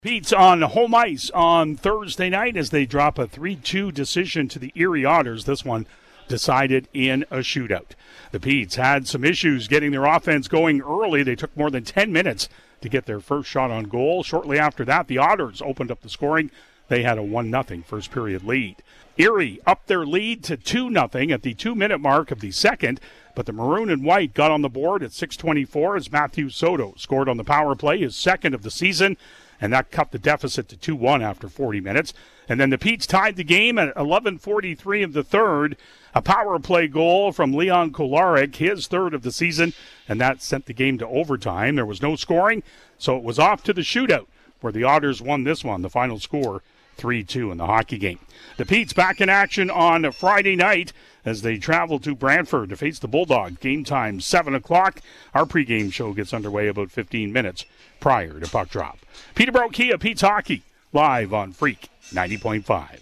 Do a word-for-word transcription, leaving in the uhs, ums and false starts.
Pete's on home ice on Thursday night as they drop a three two decision to the Erie Otters. This one decided in a shootout. The Petes had some issues getting their offense going early. They took more than ten minutes to get their first shot on goal. Shortly after that, the Otters opened up the scoring. They had a one nothing first period lead. Erie upped their lead to two nothing at the two-minute mark of the second, but the Maroon and White got on the board at six twenty-four as Matthew Soto scored on the power play, his second of the season, and that cut the deficit to two one after forty minutes. And then the Petes tied the game at eleven forty-three of the third. A power play goal from Leon Kolarek, his third of the season, and that sent the game to overtime. There was no scoring, so it was off to the shootout, where the Otters won this one. The final score, three two in the hockey game. The Petes back in action on Friday night as they travel to Brantford to face the Bulldogs. Game time, seven o'clock. Our pregame show gets underway about fifteen minutes prior to puck drop. Peterborough Kia Pete's Hockey, live on Freak ninety point five.